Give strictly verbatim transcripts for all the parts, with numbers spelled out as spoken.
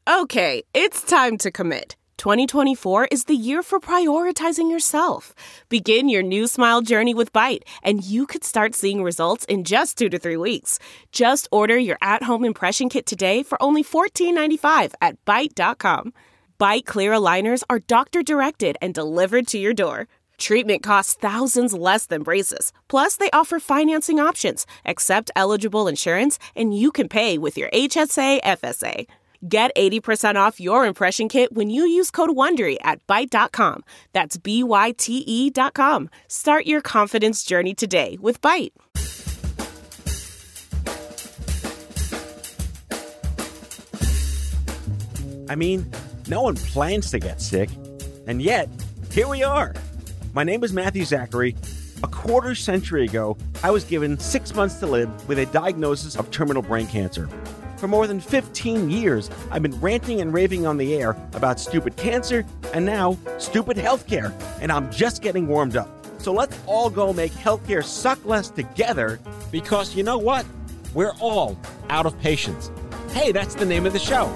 Okay, it's time to commit. twenty twenty-four is the year for prioritizing yourself. Begin your new smile journey with Byte, and you could start seeing results in just two to three weeks. Just order your at-home impression kit today for only fourteen ninety-five at byte dot com. Byte clear aligners are doctor-directed and delivered to your door. Treatment costs thousands less than braces. Plus, they offer financing options, accept eligible insurance, and you can pay with your H S A F S A. Get eighty percent off your impression kit when you use code WONDERY at byte dot com. That's B Y T E dot com. Start your confidence journey today with Byte. I mean, no one plans to get sick, and yet, here we are. My name is Matthew Zachary. A quarter century ago, I was given six months to live with a diagnosis of terminal brain cancer. For more than fifteen years, I've been ranting and raving on the air about stupid cancer and now stupid healthcare, and I'm just getting warmed up. So let's all go make healthcare suck less together, because you know what? We're all out of patience. Hey, that's the name of the show.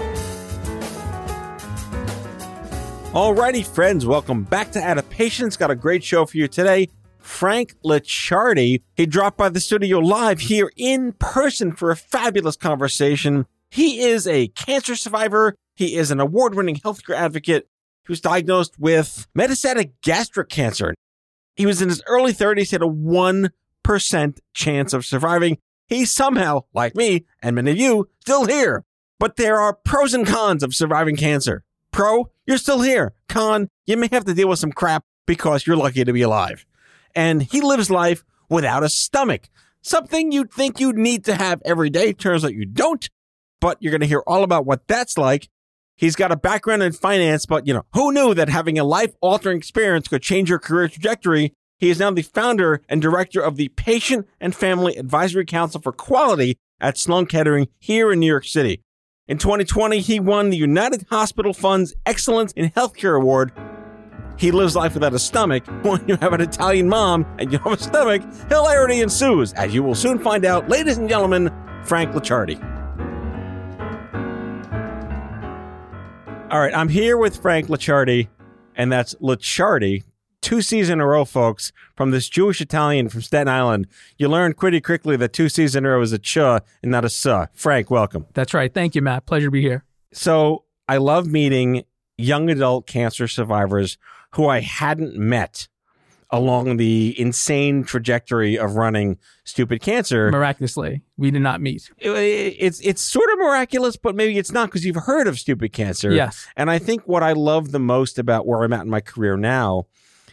Alrighty, friends, welcome back to Out of Patience. Got a great show for you today. Frank Licciardi, he dropped by the studio live here in person for a fabulous conversation. He is a cancer survivor. He is an award-winning healthcare advocate. He was diagnosed with metastatic gastric cancer. He was in his early thirties, had a one percent chance of surviving. He's somehow, like me and many of you, still here. But there are pros and cons of surviving cancer. Pro, you're still here. Con, you may have to deal with some crap because you're lucky to be alive. And he lives life without a stomach. Something you'd think you'd need to have every day. Turns out you don't. But you're going to hear all about what that's like. He's got a background in finance, but, you know, who knew that having a life-altering experience could change your career trajectory? He is now the founder and director of the Patient and Family Advisory Council for Quality at Sloan Kettering here in New York City. In twenty twenty, he won the United Hospital Fund's Excellence in Healthcare Award. He lives life without a stomach. When you have an Italian mom and you have a stomach, hilarity ensues, as you will soon find out. Ladies and gentlemen, Frank Licciardi. All right, I'm here with Frank Licciardi, and that's Licciardi. Two C's in a row, folks, from this Jewish Italian from Staten Island. You learned pretty quickly that two C's in a row is a ch and not a s. Frank, welcome. That's right. Thank you, Matt. Pleasure to be here. So I love meeting young adult cancer survivors who I hadn't met along the insane trajectory of running Stupid Cancer. Miraculously, we did not meet. It, it's it's sort of miraculous, but maybe it's not, because you've heard of Stupid Cancer. Yes. And I think what I love the most about where I'm at in my career now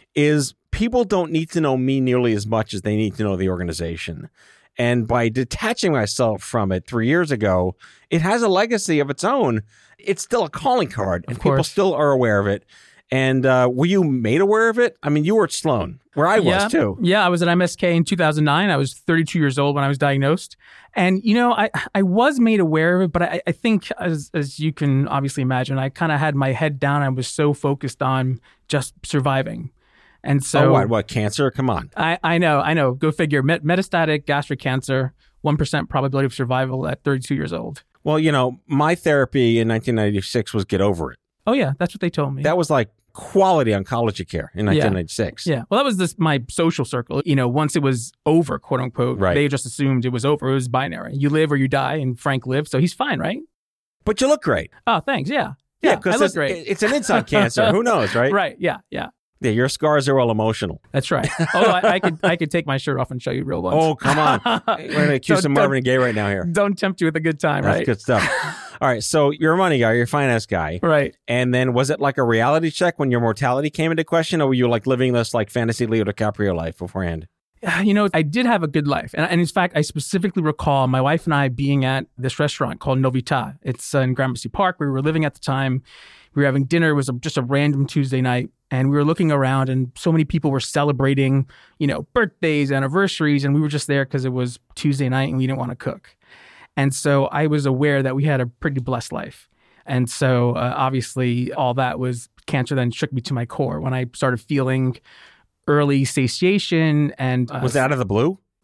is people don't need to know me nearly as much as they need to know the organization. And by detaching myself from it three years ago, it has a legacy of its own. It's still a calling card, and people still are aware of it. And uh, were you made aware of it? I mean, you were at Sloan, where I yeah, was too. Yeah, I was at M S K in two thousand nine. I was thirty-two years old when I was diagnosed. And, you know, I, I was made aware of it, but I, I think, as as you can obviously imagine, I kind of had my head down. I was so focused on just surviving. And so, oh, what, what, cancer? Come on. I, I know, I know. Go figure. Met- metastatic gastric cancer, one percent probability of survival at thirty-two years old. Well, you know, my therapy in nineteen ninety-six was Get Over It. Oh, yeah. That's what they told me. That was like quality oncology care in nineteen ninety-six. Yeah. yeah. Well, that was this, my social circle. You know, once it was over, quote unquote, right. They just assumed it was over. It was binary. You live or you die, and Frank lived, so he's fine, right? But you look great. Oh, thanks. Yeah. Yeah, because yeah, great. it's an inside cancer. Who knows, right? Right. Yeah. Yeah. Yeah, your scars are all emotional. That's right. Oh, I, I could I could take my shirt off and show you real ones. Oh, come on. We're going to accuse some Marvin Gaye right now here. Don't tempt you with a good time, That's right? That's good stuff. All right, so you're a money guy, you're a finance guy. Right. And then was it like a reality check when your mortality came into question, or were you like living this like fantasy Leo DiCaprio life beforehand? You know, I did have a good life. And, and in fact, I specifically recall my wife and I being at this restaurant called Novità. It's uh, in Gramercy Park, where we were living at the time. We were having dinner. It was a, just a random Tuesday night. And we were looking around, and so many people were celebrating, you know, birthdays, anniversaries. And we were just there because it was Tuesday night and we didn't want to cook. And so I was aware that we had a pretty blessed life. And so uh, obviously all that was cancer then shook me to my core when I started feeling early satiation. And uh, was that out of the blue?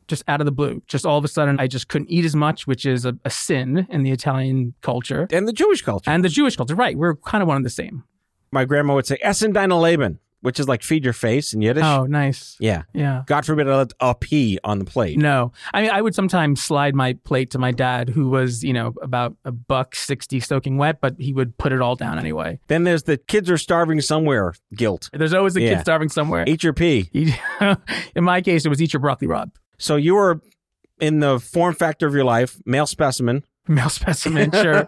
just out of the blue. Just all of a sudden, I just couldn't eat as much, which is a, a sin in the Italian culture. And the Jewish culture. And the Jewish culture, right. We're kind of one and the same. My grandma would say, Essen deine Leben, which is like feed your face in Yiddish. Oh, nice. Yeah. Yeah. God forbid I let a pea on the plate. No. I mean, I would sometimes slide my plate to my dad, who was, you know, about a buck sixty soaking wet, but he would put it all down anyway. Then there's the kids are starving somewhere guilt. There's always a Yeah. kid starving somewhere. Eat your pea. In my case, it was eat your broccoli rabe. So you were in the form factor of your life, male specimen. Male specimen, sure.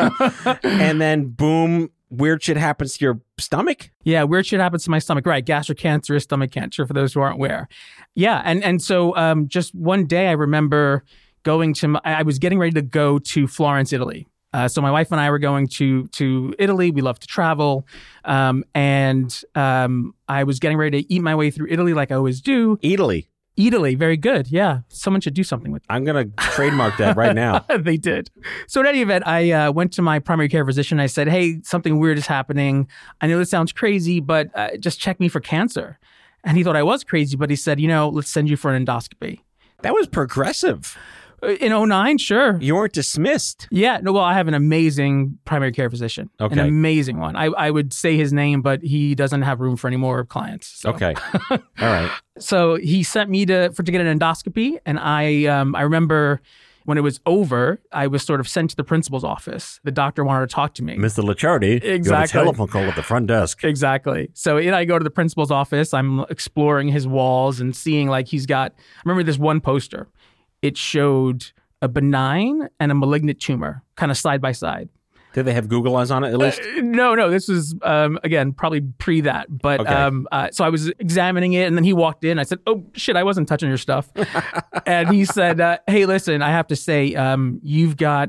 And then boom, weird shit happens to your stomach? Yeah, weird shit happens to my stomach. Right, gastric cancer is stomach cancer, for those who aren't aware. Yeah, and and so um, just one day I remember going to, my, I was getting ready to go to Florence, Italy. Uh, so my wife and I were going to to Italy. We love to travel. Um, and um, I was getting ready to eat my way through Italy like I always do. Italy. Italy, very good. Yeah, someone should do something with that. I'm going to trademark that right now. They did. So in any event, I uh, went to my primary care physician. I said, hey, something weird is happening. I know this sounds crazy, but uh, just check me for cancer. And he thought I was crazy, but he said, you know, let's send you for an endoscopy. That was progressive. In oh nine, sure. You weren't dismissed. Yeah. No, well, I have an amazing primary care physician. Okay. An amazing one. I, I would say his name, but he doesn't have room for any more clients. So. Okay. All right. So he sent me to for to get an endoscopy. And I um, I remember when it was over, I was sort of sent to the principal's office. The doctor wanted to talk to me. Mister Licciardi, Exactly. you have a telephone call at the front desk. Exactly. So you know, I go to the principal's office. I'm exploring his walls and seeing like he's got, I remember this one poster. It showed a benign and a malignant tumor kind of side by side. Did they have Google eyes on it at least? Uh, no, no. This was, um, again, probably pre that. But Okay. um, uh, so I was examining it and then he walked in. I said, oh, shit, I wasn't touching your stuff. And he said, uh, hey, listen, I have to say, um, you've got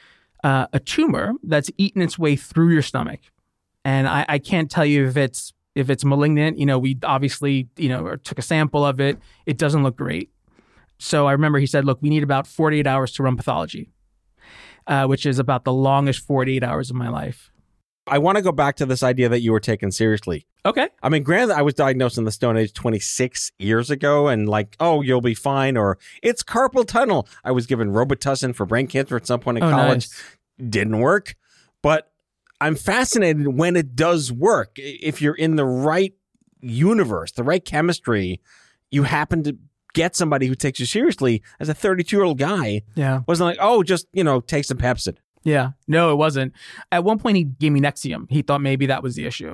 uh, a tumor that's eaten its way through your stomach. And I, I can't tell you if it's if it's malignant. You know, we obviously, you know, took a sample of it. It doesn't look great. So I remember he said, look, we need about forty-eight hours to run pathology, uh, which is about the longest forty-eight hours of my life. I want to go back to this idea that you were taken seriously. Okay. I mean, granted, I was diagnosed in the Stone Age twenty-six years ago and like, oh, you'll be fine, or it's carpal tunnel. I was given Robitussin for brain cancer at some point in Oh, college. nice. Didn't work. But I'm fascinated when it does work. If you're in the right universe, the right chemistry, you happen to get somebody who takes you seriously. As a thirty-two-year-old guy, Yeah. wasn't like, oh, just, you know, take some Pepsid. Yeah. No, it wasn't. At one point, he gave me Nexium. He thought maybe that was the issue.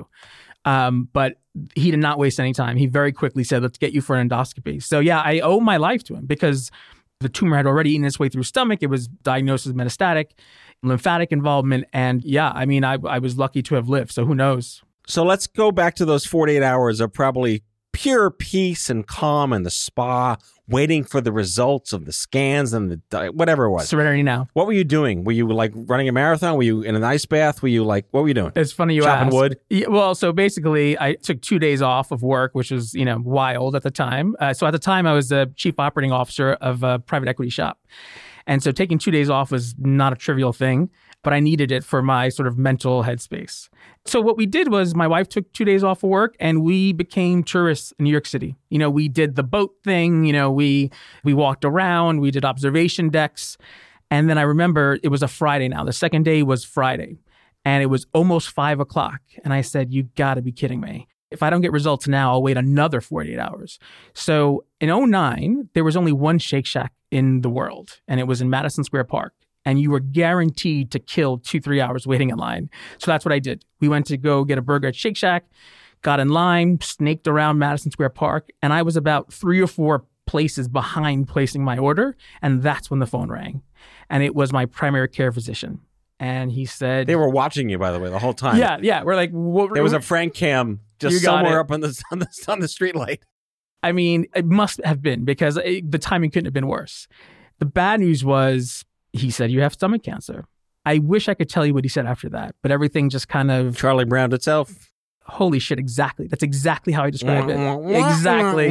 Um, but he did not waste any time. He very quickly said, let's get you for an endoscopy. So yeah, I owe my life to him because the tumor had already eaten its way through stomach. It was diagnosed as metastatic, lymphatic involvement. And yeah, I mean, I, I was lucky to have lived. So who knows? So let's go back to those forty-eight hours of probably pure peace and calm in the spa, waiting for the results of the scans and the di- whatever it was. Serenity now. What were you doing? Were you like running a marathon? Were you in an ice bath? Were you like, what were you doing? It's funny you Chopping asked. wood? Yeah, well, so basically, I took two days off of work, which was, you know, wild at the time. Uh, so at the time, I was the chief operating officer of a private equity shop. And so taking two days off was not a trivial thing, but I needed it for my sort of mental headspace. So what we did was my wife took two days off of work and we became tourists in New York City. You know, we did the boat thing, you know, we we walked around, we did observation decks. And then I remember it was a Friday now. The second day was Friday and it was almost five o'clock. And I said, you gotta be kidding me. If I don't get results now, I'll wait another forty-eight hours. So in oh nine, there was only one Shake Shack in the world, and it was in Madison Square Park. And you were guaranteed to kill two, three hours waiting in line. So that's what I did. We went to go get a burger at Shake Shack, got in line, snaked around Madison Square Park, and I was about three or four places behind placing my order. And that's when the phone rang. And it was my primary care physician. And he said... They were watching you, by the way, the whole time. Yeah, yeah. We're like... What, There was a Frank cam just You got somewhere it. up on the, on the, on the street light. I mean, it must have been because it, the timing couldn't have been worse. The bad news was he said, you have stomach cancer. I wish I could tell you what he said after that, but everything just kind of... Charlie Brown itself. Holy shit, exactly. That's exactly how I describe it. Exactly.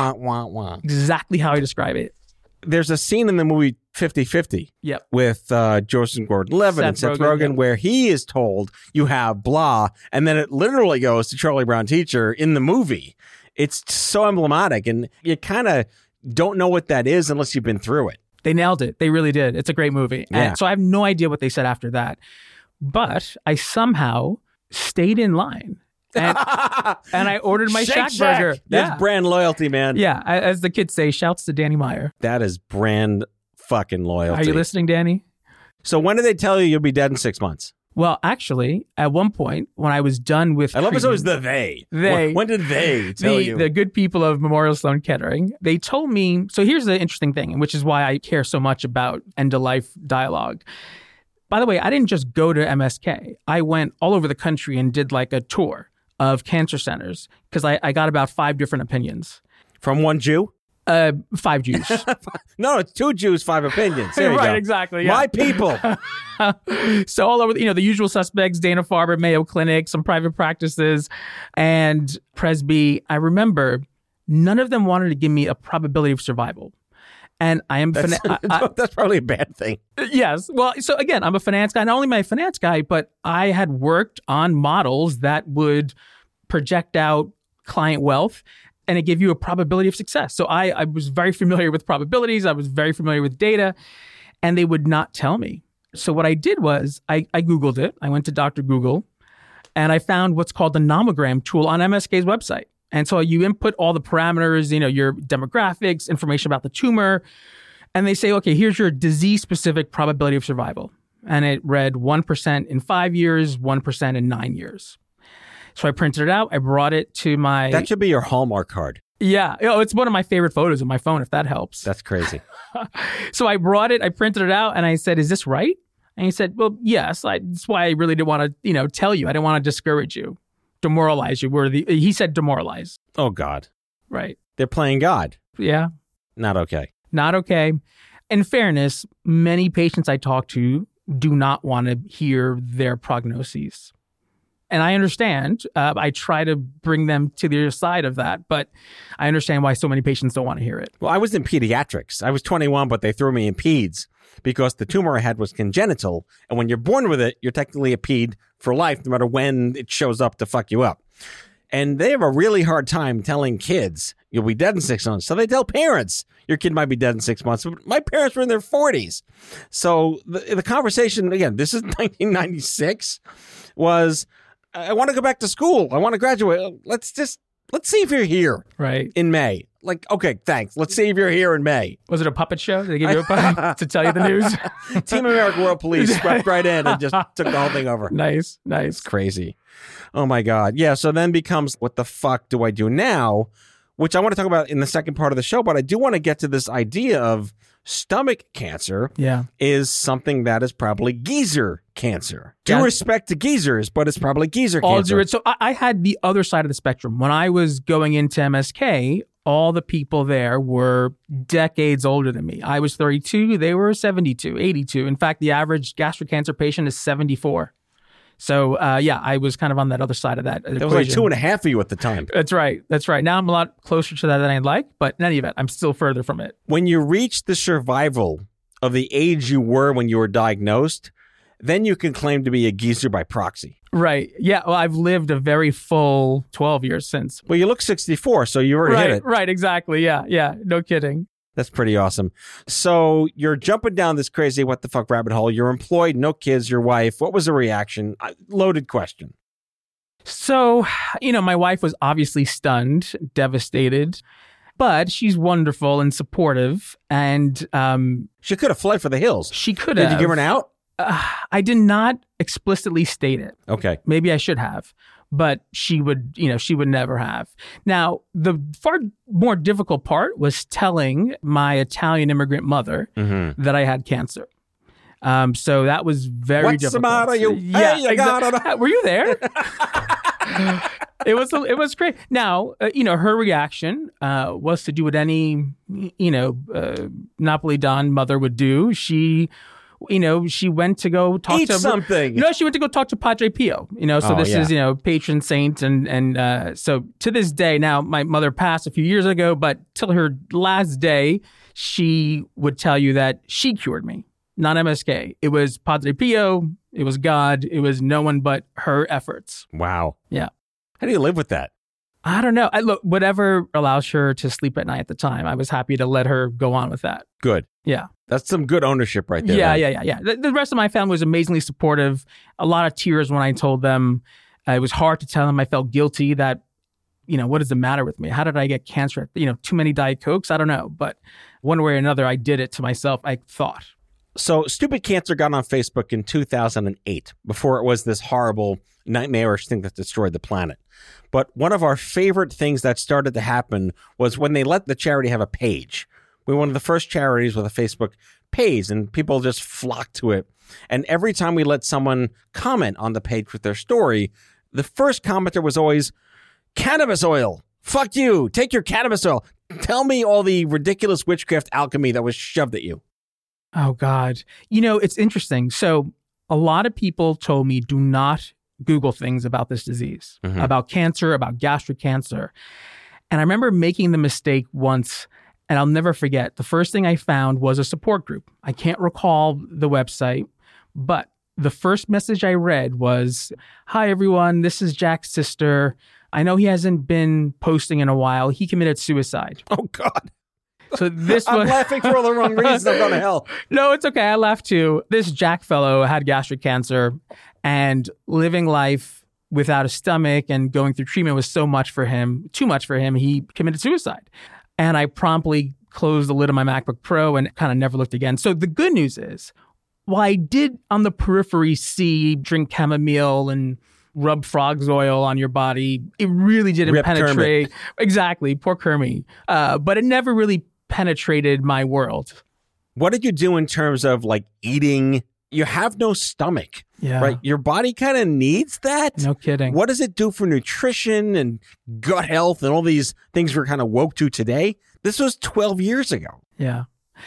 Exactly how I describe it. There's a scene in the movie fifty-fifty Yep. with uh, Joseph Gordon-Levitt and Seth Seth Rogen, Rogen, yep. where he is told you have blah, and then it literally goes to Charlie Brown Teacher in the movie. It's so emblematic, and you kind of don't know what that is unless you've been through it. They nailed it. They really did. It's a great movie. Yeah. And so I have no idea what they said after that. But I somehow stayed in line. And, and I ordered my Shake Shack, Shack. burger. That's Yeah. brand loyalty, man. Yeah. I- As the kids say, shouts to Danny Meyer. That is brand fucking loyalty. Are you listening, Danny? So when did they tell you you'll be dead in six months? Well, actually, at one point, when I was done with I love it's always treatment- the they. They. When, when did they tell the, you? the good people of Memorial Sloan Kettering, they told me, so here's the interesting thing, which is why I care so much about end-of-life dialogue. By the way, I didn't just go to M S K. I went all over the country and did like a tour of cancer centers because I, I got about five different opinions. From one Jew? Uh, five Jews. No, it's two Jews, five opinions. There you right, go. exactly. Yeah. My people. So all over, you know, the usual suspects, Dana-Farber, Mayo Clinic, some private practices, and Presby. I remember none of them wanted to give me a probability of survival. And I am... That's, fina- I, I, that's probably a bad thing. yes. Well, so again, I'm a finance guy. Not only am I a finance guy, but I had worked on models that would project out client wealth and it gave you a probability of success. So I, I was very familiar with probabilities. I was very familiar with data, and they would not tell me. So what I did was I, I Googled it. I went to Doctor Google, and I found what's called the nomogram tool on M S K's website. And so you input all the parameters, you know, your demographics, information about the tumor, and they say, okay, here's your disease-specific probability of survival. And it read one percent in five years, one percent in nine years. So I printed it out. I brought it to my... That should be your Hallmark card. Yeah. Oh, it's one of my favorite photos of my phone, if that helps. That's crazy. So I brought it, I printed it out, and I said, is this right? And he said, well, yes. I, that's why I really didn't want to, you know, tell you. I didn't want to discourage you, demoralize you. Were the, he said demoralize. Oh, God. Right. They're playing God. Yeah. Not okay. Not okay. In fairness, many patients I talk to do not want to hear their prognoses. And I understand. Uh, I try to bring them to the other side of that, but I understand why so many patients don't want to hear it. Well, I was in pediatrics. I was twenty-one, but they threw me in peds because the tumor I had was congenital. And when you're born with it, you're technically a ped for life, no matter when it shows up to fuck you up. And they have a really hard time telling kids you'll be dead in six months. So they tell parents your kid might be dead in six months. But my parents were in their forties. So the, the conversation, again, this is nineteen ninety-six, was... I want to go back to school. I want to graduate. Let's just, let's see if you're here Right. in May. Like, okay, thanks. Let's see if you're here in May. Was it a puppet show? Did they give you a puppet to tell you the news? Team American World Police swept right in and just took the whole thing over. Nice, nice. Crazy. Oh, my God. Yeah, so then becomes, what the fuck do I do now? Which I want to talk about in the second part of the show, but I do want to get to this idea of stomach cancer Yeah. is something that is probably geezer cancer. Due Yeah. respect to geezers, but it's probably geezer All cancer. due, so I, I had the other side of the spectrum. When I was going into M S K, all the people there were decades older than me. I was thirty-two. They were seventy-two, eighty-two. In fact, the average gastric cancer patient is seventy-four. So, uh, yeah, I was kind of on that other side of that There was like two and a half of you at the time. That's right. That's right. Now I'm a lot closer to that than I'd like, but in any event, I'm still further from it. When you reach the survival of the age you were when you were diagnosed, then you can claim to be a geezer by proxy. Right. Yeah. Well, I've lived a very full twelve years since. Well, you look sixty-four, so you already Right. hit it. Right. Exactly. Yeah. Yeah. No kidding. That's pretty awesome. So you're jumping down this crazy what the fuck rabbit hole. You're employed, no kids, your wife. What was the reaction? Uh, Loaded question. So, you know, my wife was obviously stunned, devastated, but she's wonderful and supportive. And um, She could have fled for the hills. she could Did have. you give her an out? Uh, I did not explicitly state it. Okay. Maybe I should have, but she would, you know, she would never have. Now, the far more difficult part was telling my Italian immigrant mother Mm-hmm. that I had cancer. Um, so that was very What's difficult. the matter, you? Yeah, Hey, you exa- got it. Were you there? It was it was great. Now, uh, you know, her reaction uh, was to do what any, you know, uh, Napoli Don mother would do. She, you know, she went to go talk Eat to something. No, she went to go talk to Padre Pio. You know, so Oh, this yeah. is, you know, patron saint, and and uh, so to this day. Now, my mother passed a few years ago, but till her last day, she would tell you that she cured me, not M S K. It was Padre Pio. It was God. It was no one but her efforts. Wow. Yeah. How do you live with that? I don't know. I, look, whatever allows her to sleep at night at the time, I was happy to let her go on with that. Good. Yeah. That's some good ownership right there. Yeah, right? yeah, yeah, yeah. The, the rest of my family was amazingly supportive. A lot of tears when I told them. Uh, it was hard to tell them. I felt guilty that, you know, what is the matter with me? How did I get cancer? You know, too many Diet Cokes? I don't know. But one way or another, I did it to myself, I thought. So Stupid Cancer got on Facebook in two thousand eight, before it was this horrible, nightmarish thing that destroyed the planet. But one of our favorite things that started to happen was when they let the charity have a page. We were one of the first charities with a Facebook page, and people just flocked to it. And every time we let someone comment on the page with their story, the first commenter was always, cannabis oil. Fuck you. Take your cannabis oil. Tell me all the ridiculous witchcraft alchemy that was shoved at you. Oh, God. You know, it's interesting. So a lot of people told me do not Google things about this disease, mm-hmm. about cancer, about gastric cancer. And I remember making the mistake once, and I'll never forget. The first thing I found was a support group. I can't recall the website, but the first message I read was, hi, everyone. This is Jack's sister. I know he hasn't been posting in a while. He committed suicide. Oh, God. So this I'm was... laughing for all the wrong reasons. I'm going to hell. No, it's okay. I laughed too. This Jack fellow had gastric cancer, and living life without a stomach and going through treatment was so much for him, too much for him. He committed suicide. And I promptly closed the lid on my MacBook Pro and kind of never looked again. So the good news is, while I did on the periphery see drink chamomile and rub frog's oil on your body, it really didn't Rip penetrate. Kermit. Exactly. Poor Kermit. Uh, but it never really penetrated my world. What did you do in terms of like eating? You have no stomach, yeah. right? Your body kind of needs that. No kidding. What does it do for nutrition and gut health and all these things we're kind of woke to today? This was twelve years ago. Yeah.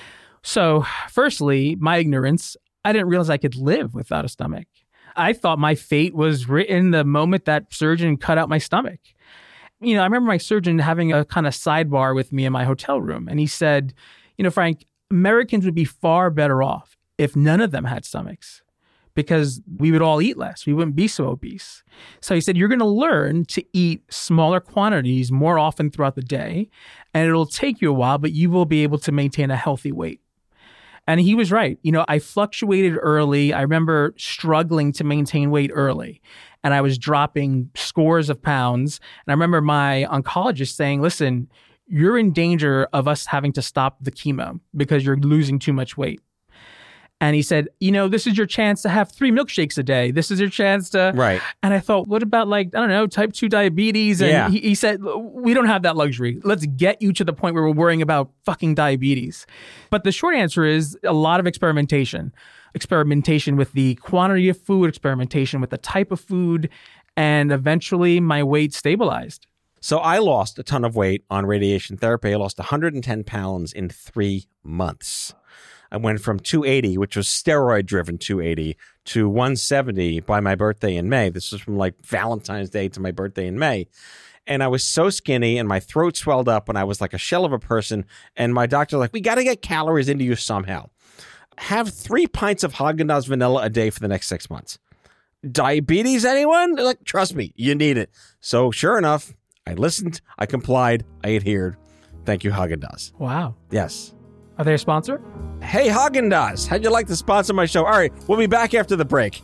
So firstly, my ignorance, I didn't realize I could live without a stomach. I thought my fate was written the moment that surgeon cut out my stomach. You know, I remember my surgeon having a kind of sidebar with me in my hotel room. And he said, you know, Frank, Americans would be far better off if none of them had stomachs, because we would all eat less. We wouldn't be so obese. So he said, you're going to learn to eat smaller quantities more often throughout the day. And it'll take you a while, but you will be able to maintain a healthy weight. And he was right. You know, I fluctuated early. I remember struggling to maintain weight early. And I was dropping scores of pounds. And I remember my oncologist saying, listen, you're in danger of us having to stop the chemo because you're losing too much weight. And he said, you know, this is your chance to have three milkshakes a day. This is your chance to... Right. And I thought, what about like, I don't know, type two diabetes? And yeah. he, he said, we don't have that luxury. Let's get you to the point where we're worrying about fucking diabetes. But the short answer is a lot of experimentation. Experimentation with the quantity of food, experimentation with the type of food, and eventually my weight stabilized. So I lost a ton of weight on radiation therapy. I lost one hundred ten pounds in three months. I went from two eighty, which was steroid-driven two eighty, to one seventy by my birthday in May. This was from like Valentine's Day to my birthday in May. And I was so skinny and my throat swelled up and I was like a shell of a person. And my doctor was like, we got to get calories into you somehow. Have three pints of Haagen-Dazs vanilla a day for the next six months. Diabetes, anyone? They're like, trust me, you need it. So sure enough, I listened, I complied, I adhered. Thank you, Haagen-Dazs. Wow. Yes. Are they a sponsor? Hey, Haagen-Dazs, how'd you like to sponsor my show? All right, we'll be back after the break.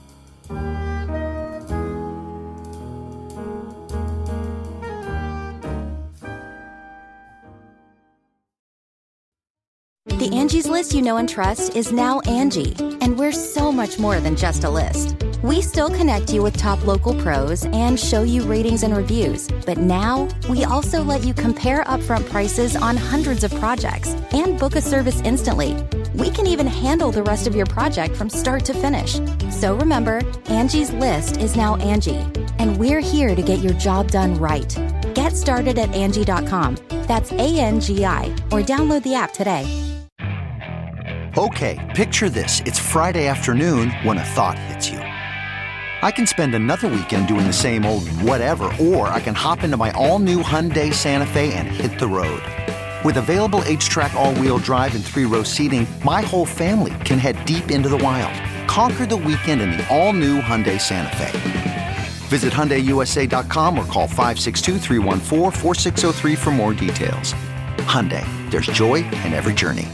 The Angie's List you know and trust is now Angie, and we're so much more than just a list. We still connect you with top local pros and show you ratings and reviews, but now we also let you compare upfront prices on hundreds of projects and book a service instantly. We can even handle the rest of your project from start to finish. So remember, Angie's List is now Angie, and we're here to get your job done right. Get started at Angie dot com. That's A N G I, or download the app today. Okay, picture this. It's Friday afternoon when a thought hits you. I can spend another weekend doing the same old whatever, or I can hop into my all-new Hyundai Santa Fe and hit the road. With available H-Track all-wheel drive and three-row seating, my whole family can head deep into the wild. Conquer the weekend in the all-new Hyundai Santa Fe. Visit Hyundai U S A dot com or call five six two, three one four, four six zero three for more details. Hyundai, there's joy in every journey.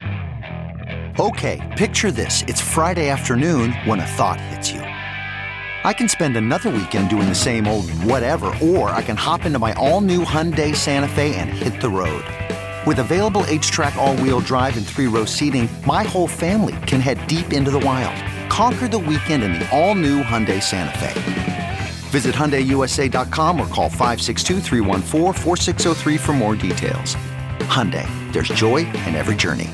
Okay, picture this. It's Friday afternoon when a thought hits you. I can spend another weekend doing the same old whatever, or I can hop into my all-new Hyundai Santa Fe and hit the road. With available H-Track all-wheel drive and three-row seating, my whole family can head deep into the wild. Conquer the weekend in the all-new Hyundai Santa Fe. Visit Hyundai U S A dot com or call five six two, three one four, four six zero three for more details. Hyundai, there's joy in every journey.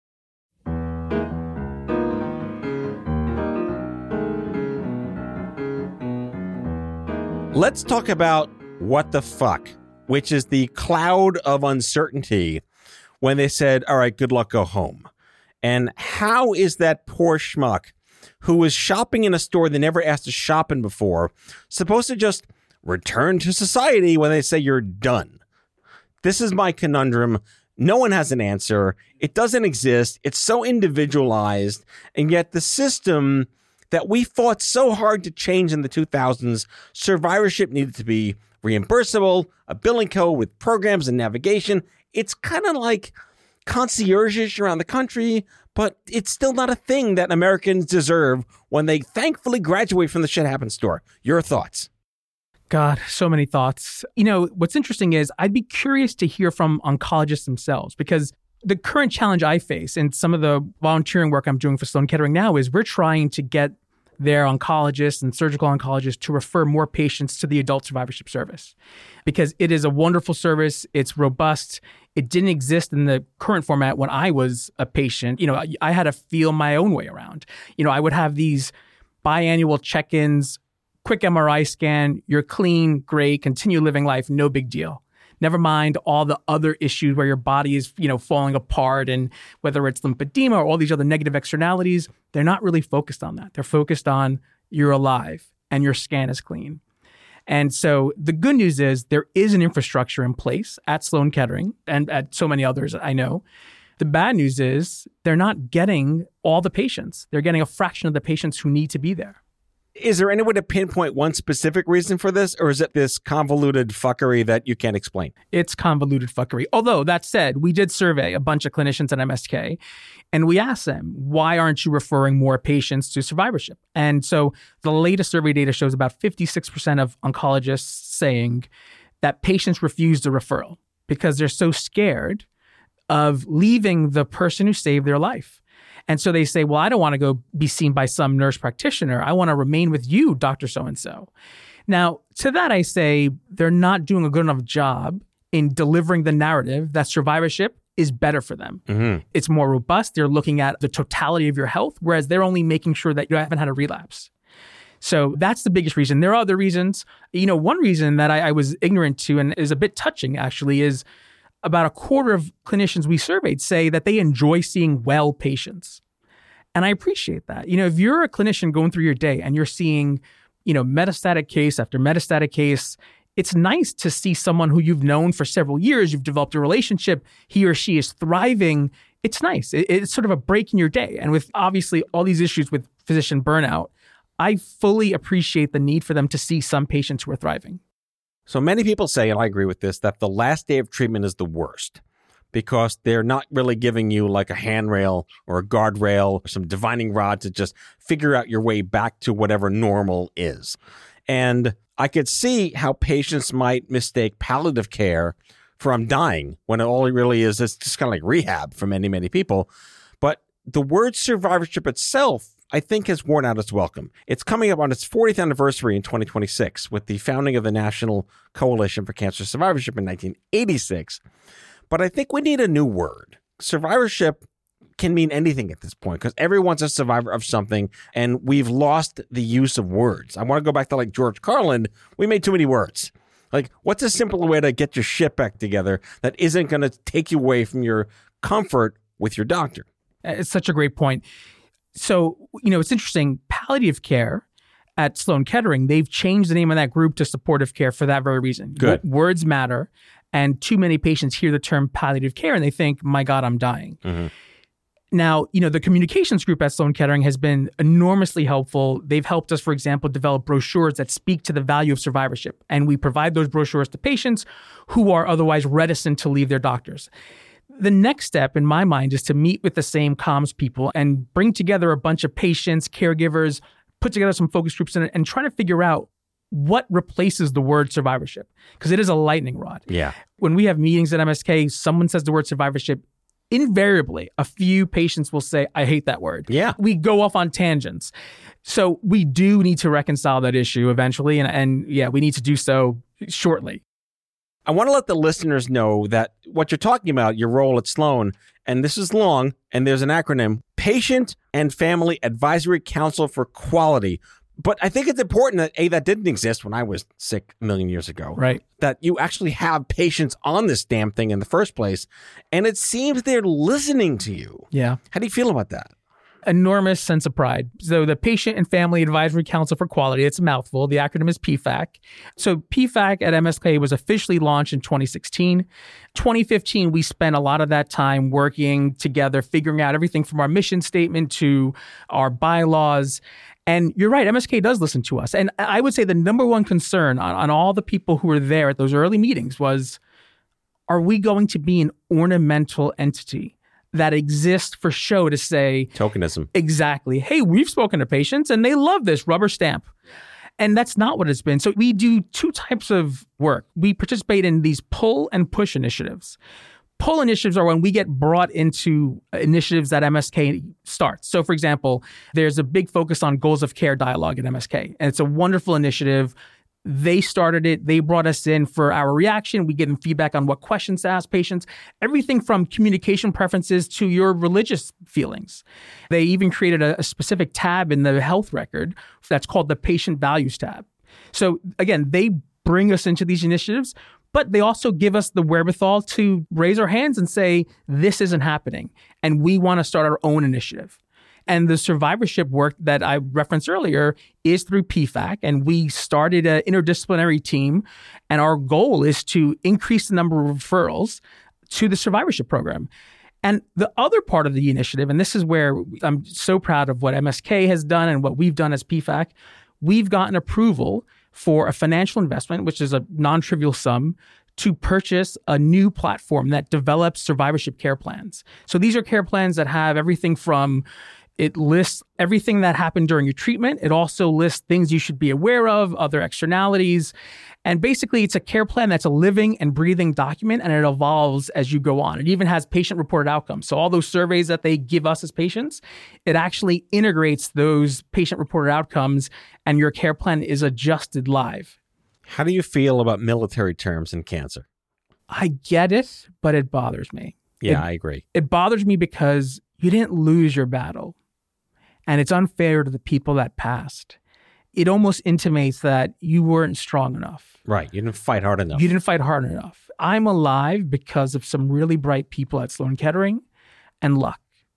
Let's talk about what the fuck, which is the cloud of uncertainty when they said, all right, good luck, go home. And how is that poor schmuck who was shopping in a store they never asked to shop in before supposed to just return to society when they say you're done? This is my conundrum. No one has an answer. It doesn't exist. It's so individualized. And yet the system that we fought so hard to change in the two thousands, survivorship needed to be reimbursable, a billing code with programs and navigation. It's kind of like concierge around the country, but it's still not a thing that Americans deserve when they thankfully graduate from the Shit Happens store. Your thoughts? God, so many thoughts. You know, what's interesting is I'd be curious to hear from oncologists themselves, because the current challenge I face and some of the volunteering work I'm doing for Sloan Kettering now is we're trying to get their oncologists and surgical oncologists to refer more patients to the adult survivorship service, because it is a wonderful service. It's robust. It didn't exist in the current format when I was a patient. You know, I, I had to feel my own way around. You know, I would have these biannual check-ins, quick M R I scan, you're clean, great, continue living life, no big deal. Never mind all the other issues where your body is, you know, falling apart, and whether it's lymphedema or all these other negative externalities, they're not really focused on that. They're focused on you're alive and your scan is clean. And so the good news is there is an infrastructure in place at Sloan Kettering and at so many others I know. The bad news is they're not getting all the patients. They're getting a fraction of the patients who need to be there. Is there any way to pinpoint one specific reason for this, or is it this convoluted fuckery that you can't explain? It's convoluted fuckery. Although, that said, we did survey a bunch of clinicians at M S K, and we asked them, why aren't you referring more patients to survivorship? And so the latest survey data shows about fifty-six percent of oncologists saying that patients refuse the referral because they're so scared of leaving the person who saved their life. And so they say, well, I don't want to go be seen by some nurse practitioner. I want to remain with you, Doctor So-and-so. Now, to that, I say they're not doing a good enough job in delivering the narrative that survivorship is better for them. Mm-hmm. It's more robust. They're looking at the totality of your health, whereas they're only making sure that you haven't had a relapse. So that's the biggest reason. There are other reasons. You know, one reason that I, I was ignorant to and is a bit touching, actually, is about a quarter of clinicians we surveyed say that they enjoy seeing well patients. And I appreciate that. You know, if you're a clinician going through your day and you're seeing, you know, metastatic case after metastatic case, it's nice to see someone who you've known for several years, you've developed a relationship, he or she is thriving. It's nice. It, it's sort of a break in your day. And with obviously all these issues with physician burnout, I fully appreciate the need for them to see some patients who are thriving. So many people say, and I agree with this, that the last day of treatment is the worst because they're not really giving you like a handrail or a guardrail or some divining rod to just figure out your way back to whatever normal is. And I could see how patients might mistake palliative care for I'm dying when all it really is is just kind of like rehab for many, many people. But the word survivorship itself, I think, has worn out its welcome. It's coming up on its fortieth anniversary in twenty twenty-six with the founding of the National Coalition for Cancer Survivorship in nineteen eighty-six. But I think we need a new word. Survivorship can mean anything at this point because everyone's a survivor of something, and we've lost the use of words. I want to go back to like George Carlin. We made too many words. Like, what's a simpler way to get your shit back together that isn't going to take you away from your comfort with your doctor? It's such a great point. So, you know, it's interesting. Palliative care at Sloan Kettering, they've changed the name of that group to supportive care for that very reason. Good. W- words matter. And too many patients hear the term palliative care and they think, my God, I'm dying. Mm-hmm. Now, you know, the communications group at Sloan Kettering has been enormously helpful. They've helped us, for example, develop brochures that speak to the value of survivorship. And we provide those brochures to patients who are otherwise reticent to leave their doctors. The next step, in my mind, is to meet with the same comms people and bring together a bunch of patients, caregivers, put together some focus groups in it, and try to figure out what replaces the word survivorship, because it is a lightning rod. Yeah. When we have meetings at M S K, someone says the word survivorship, invariably, a few patients will say, I hate that word. Yeah. We go off on tangents. So we do need to reconcile that issue eventually. And, and yeah, we need to do so shortly. I want to let the listeners know that what you're talking about, your role at Sloan, and this is long, and there's an acronym, Patient and Family Advisory Council for Quality. But I think it's important that, A, that didn't exist when I was sick a million years ago. Right. That you actually have patients on this damn thing in the first place. And it seems they're listening to you. Yeah. How do you feel about that? Enormous sense of pride. So the Patient and Family Advisory Council for Quality, it's a mouthful. The acronym is P FAC. So P FAC at M S K was officially launched in twenty sixteen. twenty fifteen, we spent a lot of that time working together, figuring out everything from our mission statement to our bylaws. And you're right, M S K does listen to us. And I would say the number one concern on, on all the people who were there at those early meetings was, are we going to be an ornamental entity that exists for show to say... Tokenism. Exactly. Hey, we've spoken to patients and they love this rubber stamp. And that's not what it's been. So we do two types of work. We participate in these pull and push initiatives. Pull initiatives are when we get brought into initiatives that M S K starts. So, for example, there's a big focus on goals of care dialogue at M S K. And it's a wonderful initiative. They started it. They brought us in for our reaction. We give them feedback on what questions to ask patients, everything from communication preferences to your religious feelings. They even created a, a specific tab in the health record that's called the Patient Values tab. So again, they bring us into these initiatives, but they also give us the wherewithal to raise our hands and say, this isn't happening. And we want to start our own initiative. And the survivorship work that I referenced earlier is through P FAC. And we started an interdisciplinary team. And our goal is to increase the number of referrals to the survivorship program. And the other part of the initiative, and this is where I'm so proud of what M S K has done and what we've done as P FAC, we've gotten approval for a financial investment, which is a non-trivial sum, to purchase a new platform that develops survivorship care plans. So these are care plans that have everything from, it lists everything that happened during your treatment. It also lists things you should be aware of, other externalities. And basically, it's a care plan that's a living and breathing document, and it evolves as you go on. It even has patient-reported outcomes. So all those surveys that they give us as patients, it actually integrates those patient-reported outcomes, and your care plan is adjusted live. How do you feel about military terms in cancer? I get it, but it bothers me. Yeah, it, I agree. It bothers me because you didn't lose your battle. And it's unfair to the people that passed. It almost intimates that you weren't strong enough. Right. You didn't fight hard enough. You didn't fight hard enough. I'm alive because of some really bright people at Sloan Kettering and luck.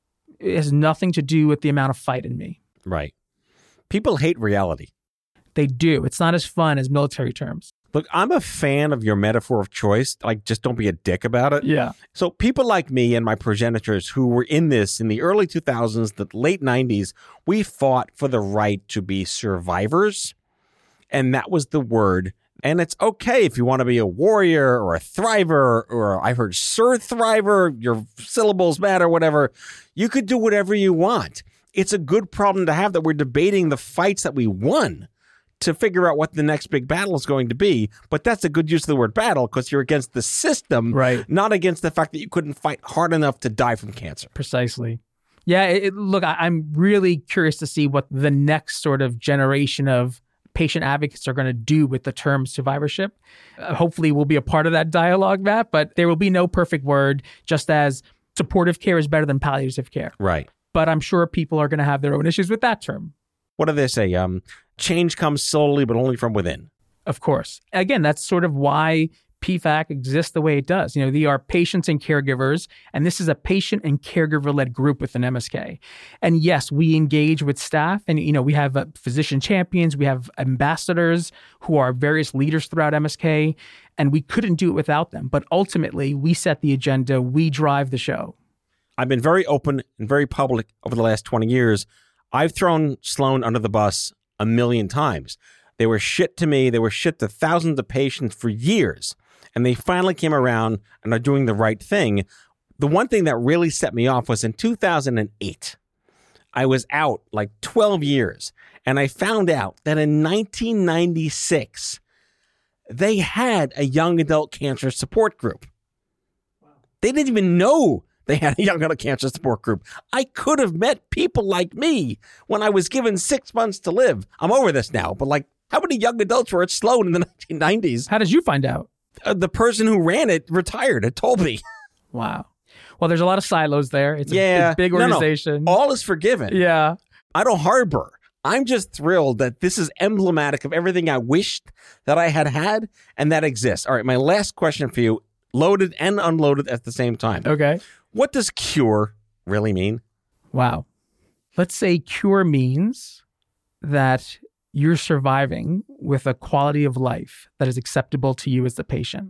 It has nothing to do with the amount of fight in me. Right. People hate reality. They do. It's not as fun as military terms. Look, I'm a fan of your metaphor of choice. Like, just don't be a dick about it. Yeah. So people like me and my progenitors who were in this in the early two thousands, the late nineties, we fought for the right to be survivors. And that was the word. And it's okay if you want to be a warrior or a thriver, or I've heard surthriver, your syllables matter, whatever. You could do whatever you want. It's a good problem to have that we're debating the fights that we won to figure out what the next big battle is going to be. But that's a good use of the word battle because you're against the system, right? Not against the fact that you couldn't fight hard enough to die from cancer. Precisely. Yeah, it, look, I, I'm really curious to see what the next sort of generation of patient advocates are going to do with the term survivorship. Uh, hopefully we'll be a part of that dialogue, Matt, but there will be no perfect word, just as supportive care is better than palliative care. Right. But I'm sure people are going to have their own issues with that term. What do they say? Um, change comes slowly, but only from within. Of course. Again, that's sort of why P FAC exists the way it does. You know, they are patients and caregivers, and this is a patient and caregiver-led group within M S K. And yes, we engage with staff, and, you know, we have uh, physician champions, we have ambassadors who are various leaders throughout M S K, and we couldn't do it without them. But ultimately, we set the agenda, we drive the show. I've been very open and very public over the last twenty years. I've thrown Sloan under the bus a million times. They were shit to me. They were shit to thousands of patients for years. And they finally came around and are doing the right thing. The one thing that really set me off was in two thousand eight. I was out like twelve years, and I found out that in nineteen ninety-six, they had a young adult cancer support group. They didn't even know they had a young adult cancer support group. I could have met people like me when I was given six months to live. I'm over this now, but like, how many young adults were at Sloan in the nineteen nineties? How did you find out? Uh, the person who ran it retired. It told me. Wow. Well, there's a lot of silos there. It's a, yeah. a big organization. No, no. All is forgiven. Yeah. I don't harbor. I'm just thrilled that this is emblematic of everything I wished that I had had and that exists. All right, my last question for you, loaded and unloaded at the same time. Okay. What does cure really mean? Wow. Let's say cure means that you're surviving with a quality of life that is acceptable to you as the patient.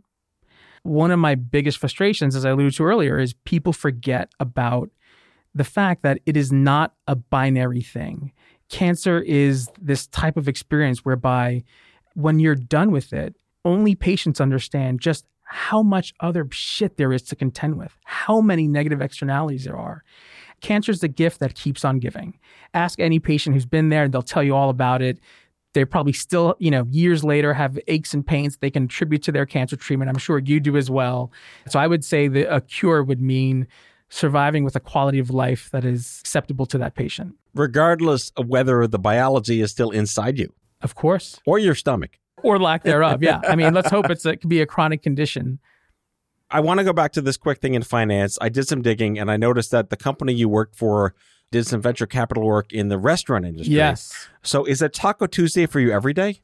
One of my biggest frustrations, as I alluded to earlier, is people forget about the fact that it is not a binary thing. Cancer is this type of experience whereby when you're done with it, only patients understand just how much other shit there is to contend with, how many negative externalities there are. Cancer is the gift that keeps on giving. Ask any patient who's been there and they'll tell you all about it. They probably still, you know, years later have aches and pains they can attribute to their cancer treatment. I'm sure you do as well. So I would say that a cure would mean surviving with a quality of life that is acceptable to that patient. Regardless of whether the biology is still inside you. Of course. Or your stomach. Or lack thereof, yeah. I mean, let's hope it's, it could be a chronic condition. I want to go back to this quick thing in finance. I did some digging, and I noticed that the company you worked for did some venture capital work in the restaurant industry. Yes. So is it Taco Tuesday for you every day?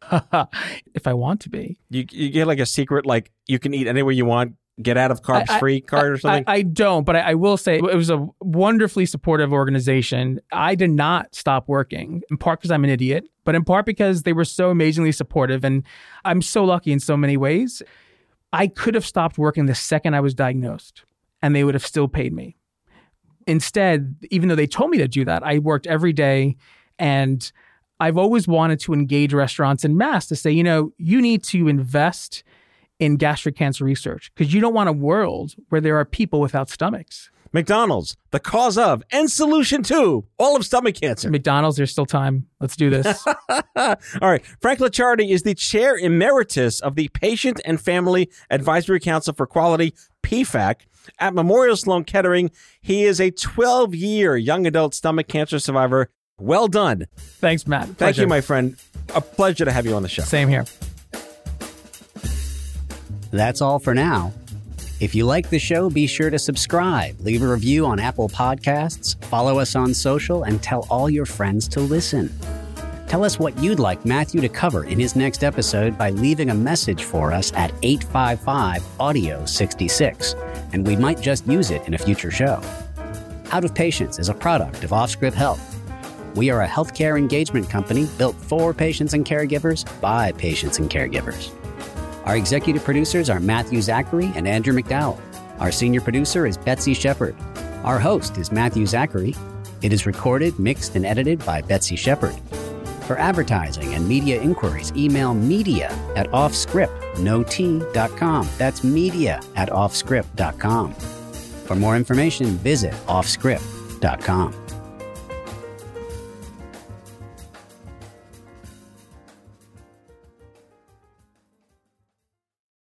If I want to be. You you get like a secret, like you can eat anywhere you want, get out of carbs free card or something? I, I don't, but I, I will say it was a wonderfully supportive organization. I did not stop working, in part because I'm an idiot, but in part because they were so amazingly supportive. And I'm so lucky in so many ways. I could have stopped working the second I was diagnosed, and they would have still paid me. Instead, even though they told me to do that, I worked every day, and I've always wanted to engage restaurants en masse to say, you know, you need to invest in gastric cancer research because you don't want a world where there are people without stomachs. McDonald's, the cause of and solution to all of stomach cancer. McDonald's, there's still time. Let's do this. All right. Frank Licciardi is the chair emeritus of the Patient and Family Advisory Council for Quality, P FAC, at Memorial Sloan Kettering. He is a twelve-year young adult stomach cancer survivor. Well done. Thanks, Matt. Thank Pleasure. you, my friend. A pleasure to have you on the show. Same here. That's all for now. If you like the show, be sure to subscribe, leave a review on Apple Podcasts, follow us on social, and tell all your friends to listen. Tell us what you'd like Matthew to cover in his next episode by leaving a message for us at eight five five, audio sixty-six, and we might just use it in a future show. Out of Patients is a product of Offscript Health. We are a healthcare engagement company built for patients and caregivers by patients and caregivers. Our executive producers are Matthew Zachary and Andrew McDowell. Our senior producer is Betsy Shepard. Our host is Matthew Zachary. It is recorded, mixed, and edited by Betsy Shepard. For advertising and media inquiries, email media at offscript, no T, dot com. That's media at offscript dot com. For more information, visit offscript dot com.